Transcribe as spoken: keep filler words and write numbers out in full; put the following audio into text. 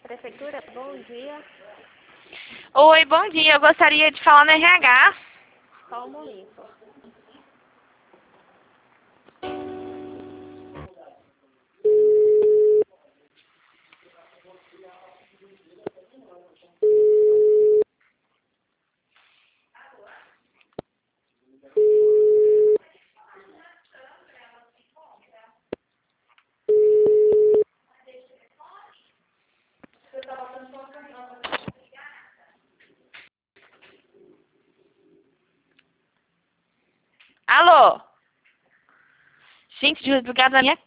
Prefeitura, bom dia. Oi, bom dia. Eu gostaria de falar no R H. Só um momento. Alô? Gente, desligado na minha